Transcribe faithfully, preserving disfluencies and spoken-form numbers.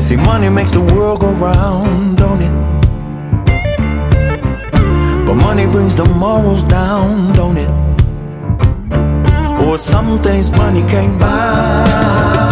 See, money makes the world go round, don't it? But money brings the morals down, don't it? Or some things money can't buy.